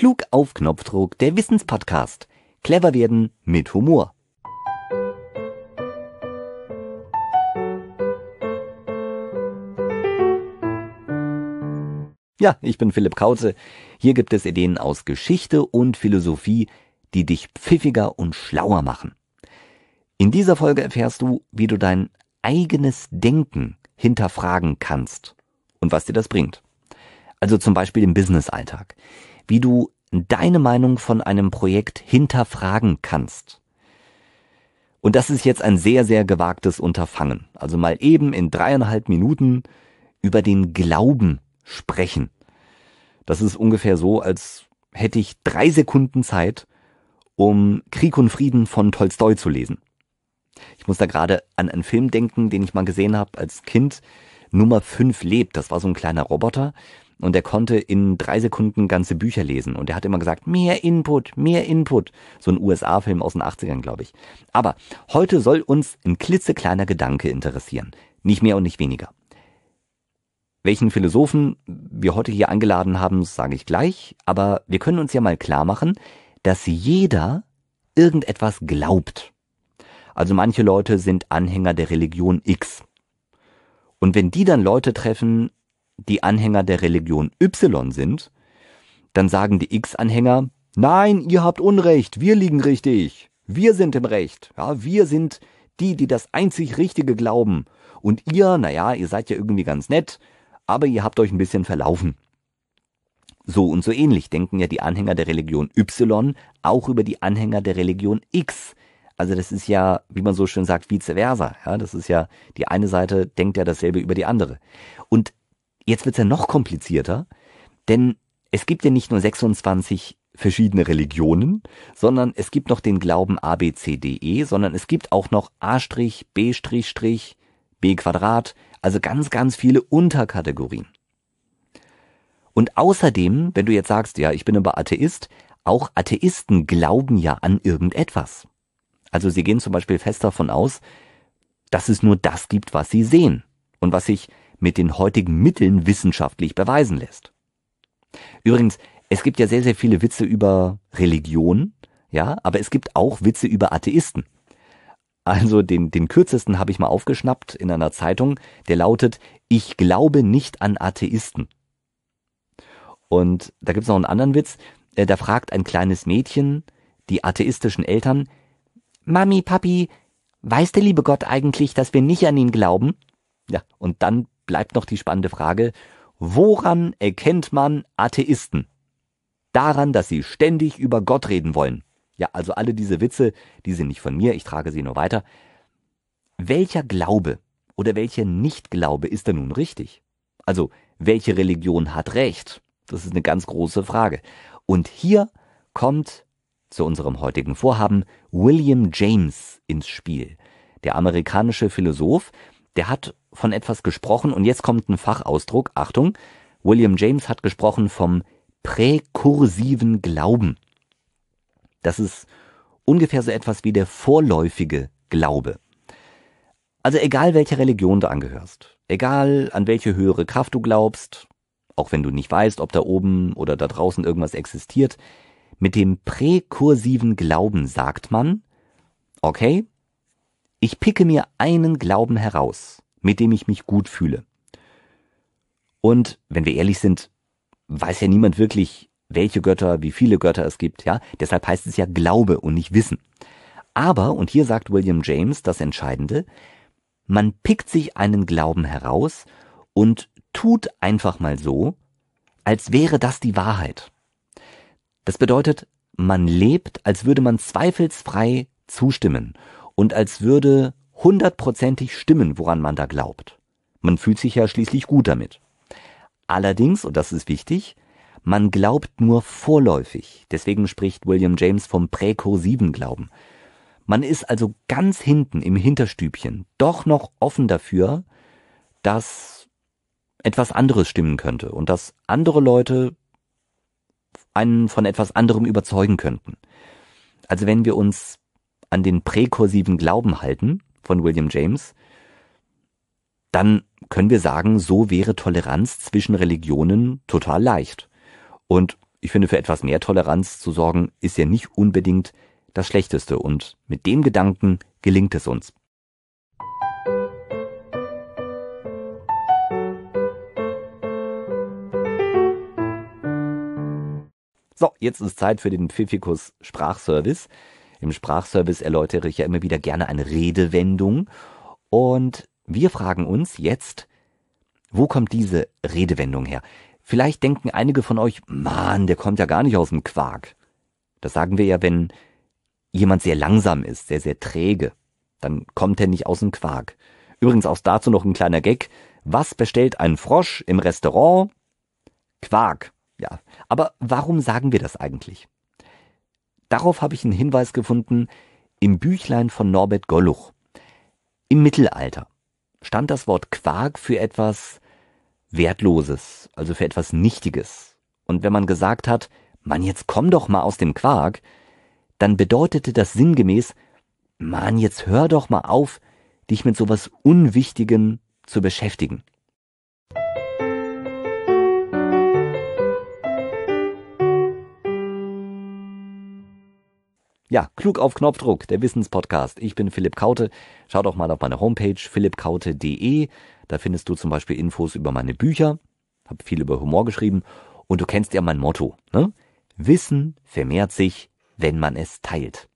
Klug auf Knopfdruck, der Wissenspodcast. Clever werden mit Humor. Ja, ich bin Philipp Krause. Hier gibt es Ideen aus Geschichte und Philosophie, die dich pfiffiger und schlauer machen. In dieser Folge erfährst du, wie du dein eigenes Denken hinterfragen kannst und was dir das bringt. Also zum Beispiel im Business-Alltag. Wie du deine Meinung von einem Projekt hinterfragen kannst. Und das ist jetzt ein sehr, sehr gewagtes Unterfangen. Also mal eben in 3,5 Minuten über den Glauben sprechen. Das ist ungefähr so, als hätte ich 3 Sekunden Zeit, um Krieg und Frieden von Tolstoi zu lesen. Ich muss da gerade an einen Film denken, den ich mal gesehen habe als Kind. Nummer 5 lebt. Das war so ein kleiner Roboter. Und der konnte in 3 Sekunden ganze Bücher lesen. Und er hat immer gesagt, mehr Input, mehr Input. So ein USA-Film aus den 80ern, glaube ich. Aber heute soll uns ein klitzekleiner Gedanke interessieren. Nicht mehr und nicht weniger. Welchen Philosophen wir heute hier eingeladen haben, sage ich gleich. Aber wir können uns ja mal klar machen, dass jeder irgendetwas glaubt. Also manche Leute sind Anhänger der Religion X. Und wenn die dann Leute treffen, die Anhänger der Religion Y sind, dann sagen die X-Anhänger, nein, ihr habt Unrecht, wir liegen richtig, wir sind im Recht, ja, wir sind die das einzig Richtige glauben und ihr, naja, ihr seid ja irgendwie ganz nett, aber ihr habt euch ein bisschen verlaufen. So und so ähnlich denken ja die Anhänger der Religion Y auch über die Anhänger der Religion X. Also das ist ja, wie man so schön sagt, vice versa. Ja, das ist ja, die eine Seite denkt ja dasselbe über die andere. Und jetzt wird's ja noch komplizierter, denn es gibt ja nicht nur 26 verschiedene Religionen, sondern es gibt noch den Glauben A, B, C, D, E, sondern es gibt auch noch A', B', B², also ganz, ganz viele Unterkategorien. Und außerdem, wenn du jetzt sagst, ja, ich bin aber Atheist, auch Atheisten glauben ja an irgendetwas. Also sie gehen zum Beispiel fest davon aus, dass es nur das gibt, was sie sehen und was sich mit den heutigen Mitteln wissenschaftlich beweisen lässt. Übrigens, es gibt ja sehr, sehr viele Witze über Religion, ja, aber es gibt auch Witze über Atheisten. Also den kürzesten habe ich mal aufgeschnappt in einer Zeitung, der lautet, ich glaube nicht an Atheisten. Und da gibt es noch einen anderen Witz, da fragt ein kleines Mädchen die atheistischen Eltern, Mami, Papi, weiß der liebe Gott eigentlich, dass wir nicht an ihn glauben? Ja, und dann bleibt noch die spannende Frage, woran erkennt man Atheisten? Daran, dass sie ständig über Gott reden wollen. Ja, also alle diese Witze, die sind nicht von mir, ich trage sie nur weiter. Welcher Glaube oder welcher Nichtglaube ist denn nun richtig? Also, welche Religion hat Recht? Das ist eine ganz große Frage. Und hier kommt zu unserem heutigen Vorhaben William James ins Spiel. Der amerikanische Philosoph, der hat von etwas gesprochen und jetzt kommt ein Fachausdruck. Achtung, William James hat gesprochen vom präkursiven Glauben. Das ist ungefähr so etwas wie der vorläufige Glaube. Also egal welcher Religion du angehörst, egal an welche höhere Kraft du glaubst, auch wenn du nicht weißt, ob da oben oder da draußen irgendwas existiert, mit dem präkursiven Glauben sagt man, okay, ich picke mir einen Glauben heraus, mit dem ich mich gut fühle. Und wenn wir ehrlich sind, weiß ja niemand wirklich, welche Götter, wie viele Götter es gibt, ja? Deshalb heißt es ja Glaube und nicht Wissen. Aber, und hier sagt William James das Entscheidende, man pickt sich einen Glauben heraus und tut einfach mal so, als wäre das die Wahrheit. Das bedeutet, man lebt, als würde man zweifelsfrei zustimmen und als würde 100%ig stimmen, woran man da glaubt. Man fühlt sich ja schließlich gut damit. Allerdings, und das ist wichtig, man glaubt nur vorläufig. Deswegen spricht William James vom präkursiven Glauben. Man ist also ganz hinten im Hinterstübchen doch noch offen dafür, dass etwas anderes stimmen könnte und dass andere Leute einen von etwas anderem überzeugen könnten. Also wenn wir uns an den präkursiven Glauben halten von William James, dann können wir sagen, so wäre Toleranz zwischen Religionen total leicht. Und ich finde, für etwas mehr Toleranz zu sorgen, ist ja nicht unbedingt das Schlechteste. Und mit dem Gedanken gelingt es uns. So, jetzt ist Zeit für den Pfiffikus Sprachservice. Im Sprachservice erläutere ich ja immer wieder gerne eine Redewendung. Und wir fragen uns jetzt, wo kommt diese Redewendung her? Vielleicht denken einige von euch, Mann, der kommt ja gar nicht aus dem Quark. Das sagen wir ja, wenn jemand sehr langsam ist, sehr, sehr träge. Dann kommt er nicht aus dem Quark. Übrigens auch dazu noch ein kleiner Gag. Was bestellt ein Frosch im Restaurant? Quark. Ja, aber warum sagen wir das eigentlich? Darauf habe ich einen Hinweis gefunden im Büchlein von Norbert Golluch. Im Mittelalter stand das Wort Quark für etwas Wertloses, also für etwas Nichtiges. Und wenn man gesagt hat, Mann, jetzt komm doch mal aus dem Quark, dann bedeutete das sinngemäß, Mann, jetzt hör doch mal auf, dich mit sowas Unwichtigem zu beschäftigen. Ja, klug auf Knopfdruck, der Wissenspodcast. Ich bin Philipp Kaute. Schau doch mal auf meine Homepage philippkaute.de. Da findest du zum Beispiel Infos über meine Bücher. Hab viel über Humor geschrieben. Und du kennst ja mein Motto, ne? Wissen vermehrt sich, wenn man es teilt.